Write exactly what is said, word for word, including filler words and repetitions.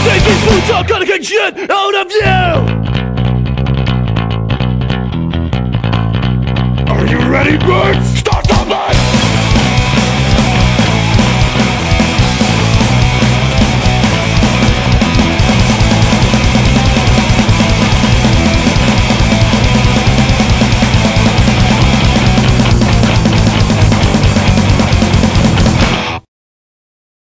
Take these boots off, gonna kick shit out of you! Are you ready, birds?